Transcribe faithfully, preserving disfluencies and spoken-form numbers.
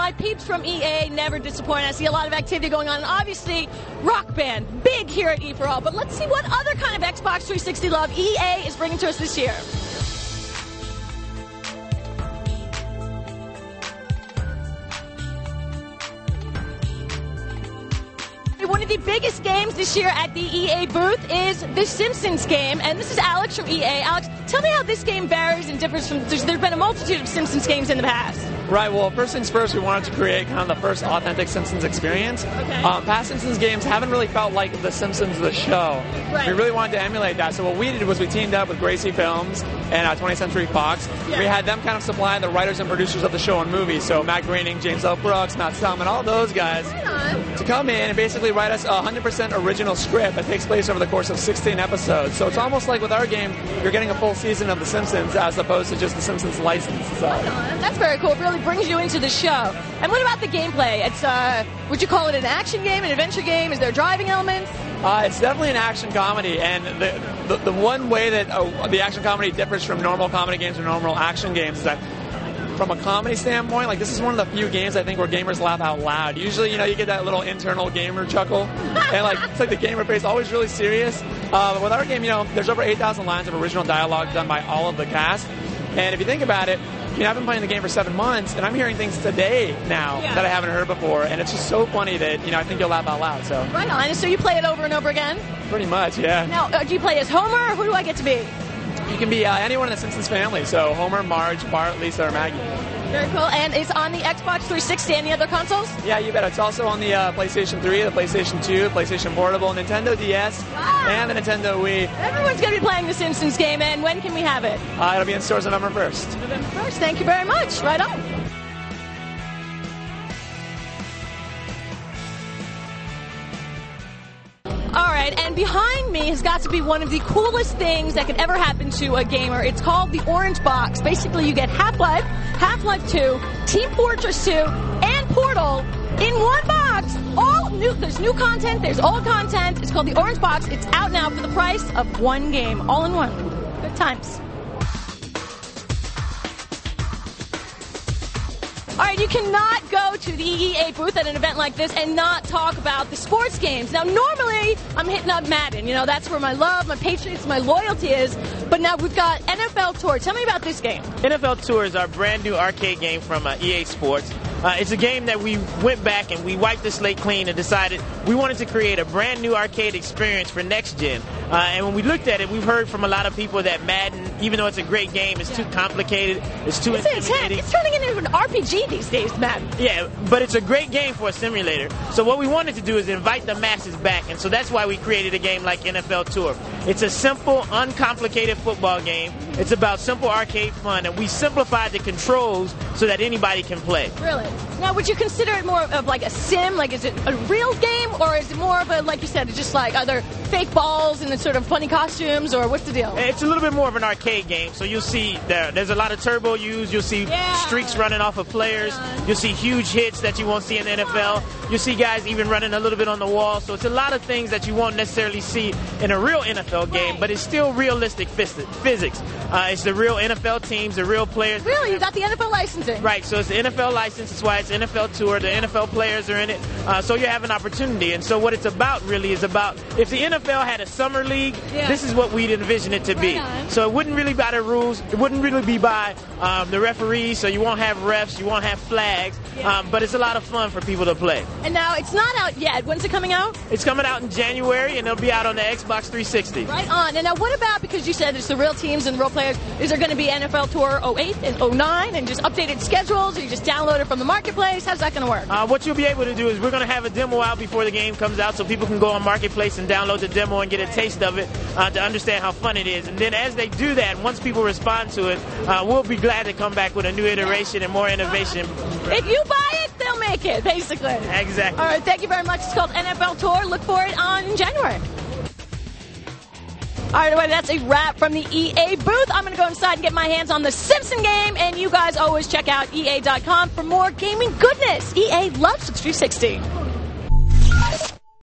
my peeps from E A never disappoint. I see a lot of activity going on. And obviously, Rock Band, big here at E four All. But let's see what other kind of Xbox three sixty love E A is bringing to us this year. One of the biggest games this year at the E A booth is the Simpsons game, and this is Alex from E A. Alex, tell me how this game varies and differs from... There's, there's been a multitude of Simpsons games in the past. Right, well, first things first, we wanted to create kind of the first authentic Simpsons experience. Okay. Um, past Simpsons games haven't really felt like the Simpsons the show. Right. We really wanted to emulate that, so what we did was we teamed up with Gracie Films and uh, twentieth Century Fox. Yeah. We had them kind of supply the writers and producers of the show and movies, so Matt Groening, James L. Brooks, Matt Stallman, all those guys, to come in and basically write us a one hundred percent original script that takes place over the course of sixteen episodes. So it's almost like with our game, you're getting a full season of The Simpsons as opposed to just The Simpsons license. So. That's very cool. It really brings you into the show. And what about the gameplay? It's uh, would you call it an action game, an adventure game? Is there driving elements? Uh, it's definitely an action comedy, and the the, the one way that uh, the action comedy differs from normal comedy games or normal action games is that from a comedy standpoint, like this is one of the few games I think where gamers laugh out loud. Usually, you know, you get that little internal gamer chuckle, and like it's like the gamer face always really serious. Uh, but with our game, you know, there's over eight thousand lines of original dialogue done by all of the cast, and if you think about it, I mean, I've been playing the game for seven months, and I'm hearing things today now yeah. that I haven't heard before, and it's just so funny that, you know, I think you'll laugh out loud. So right on. And so you play it over and over again? Pretty much, yeah. Now, uh, do you play as Homer, or who do I get to be? You can be uh, anyone in the Simpsons family, so Homer, Marge, Bart, Lisa, or Maggie. Very cool. And it's on the Xbox three sixty. Any other consoles? Yeah, you bet. It's also on the uh, PlayStation three, the PlayStation two, PlayStation Portable, Nintendo D S, wow. and the Nintendo Wii. Everyone's going to be playing the Simpsons game, and when can we have it? Uh, it'll be in stores November first. November first. Thank you very much. Right on. All right, and behind me has got to be one of the coolest things that could ever happen to a gamer. It's called the Orange Box. Basically, you get Half-Life, Half-Life two, Team Fortress two, and Portal in one box. All new. There's new content. There's old content. It's called the Orange Box. It's out now for the price of one game, all in one. Good times. All right, you cannot go to the E A booth at an event like this and not talk about the sports games. Now, normally, I'm hitting up Madden. You know, that's where my love, my Patriots, my loyalty is. But now we've got N F L Tour. Tell me about this game. N F L Tour is our brand new arcade game from uh, E A Sports. Uh, it's a game that we went back and we wiped the slate clean and decided we wanted to create a brand new arcade experience for next gen. Uh, and when we looked at it, we've heard from a lot of people that Madden, even though it's a great game, it's too complicated, it's too it's intimidating. It's turning into an R P G these days, Madden. Yeah, but it's a great game for a simulator. So what we wanted to do is invite the masses back, and so that's why we created a game like N F L Tour. It's a simple, uncomplicated football game. It's about simple arcade fun, and we simplified the controls so that anybody can play. Really? Now, would you consider it more of like a sim? Like, is it a real game, or is it more of a, like you said, it's just like either fake balls and then sort of funny costumes, or what's the deal? It's a little bit more of an arcade game. So you'll see there, there's a lot of turbo used. You'll see yeah. streaks running off of players. You'll see huge hits that you won't see in the N F L. You'll see guys even running a little bit on the wall. So it's a lot of things that you won't necessarily see in a real N F L game, right. but it's still realistic phys- physics. Uh, it's the real N F L teams, the real players. Really? You got the N F L licensing? Right. So it's the N F L license. That's why it's N F L Tour. The N F L players are in it. Uh, so you have an opportunity. And so what it's about really is about if the N F L had a summer league, yeah. this is what we'd envision it to be. Right So it wouldn't really be by the rules. It wouldn't really be by um, the referees. So you won't have refs. You won't have flags. Yeah. Um, but it's a lot of fun for people to play. And now it's not out yet. When's it coming out? It's coming out in January, and it'll be out on the Xbox three sixty. Right on. And now what about, because you said it's the real teams and the real players, is there going to be N F L Tour oh eight and oh nine and just updated schedules, or you just download it from the marketplace? How's that going to work? Uh, what you'll be able to do is we're going to have a demo out before the game comes out so people can go on Marketplace and download the demo and get a taste of it uh, to understand how fun it is. And then as they do that, once people respond to it, uh, we'll be glad to come back with a new iteration and more innovation. If you buy it, they'll make it, basically. Exactly. All right, thank you very much. It's called N F L Tour. Look for it on January. All right, everybody, that's a wrap from the E A booth. I'm going to go inside and get my hands on the Simpson game, and you guys always check out E A dot com for more gaming goodness. E A loves three sixty.